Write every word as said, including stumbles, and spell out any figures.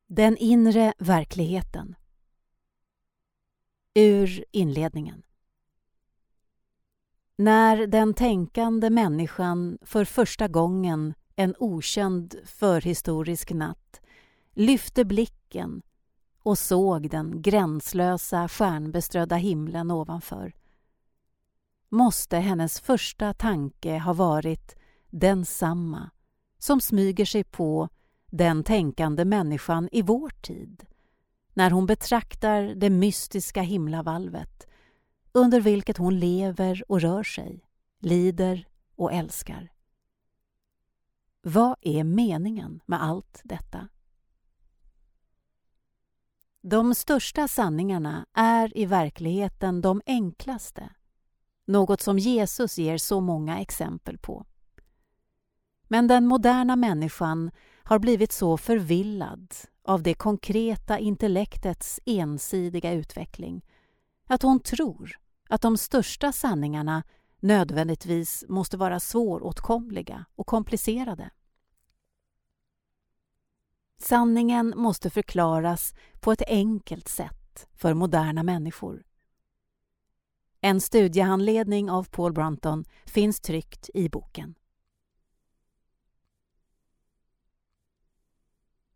Den inre verkligheten. Ur inledningen. När den tänkande människan för första gången en okänd förhistorisk natt lyfte blicken och såg den gränslösa stjärnbeströdda himlen ovanför, måste hennes första tanke ha varit densamma som smyger sig på den tänkande människan i vår tid, när hon betraktar det mystiska himlavalvet under vilket hon lever och rör sig, lider och älskar. Vad är meningen med allt detta? De största sanningarna är i verkligheten de enklaste, något som Jesus ger så många exempel på. Men den moderna människan har blivit så förvillad av det konkreta intellektets ensidiga utveckling att hon tror att de största sanningarna nödvändigtvis måste vara svåråtkomliga och komplicerade. Sanningen måste förklaras på ett enkelt sätt för moderna människor. En studiehandledning av Paul Brunton finns tryckt i boken.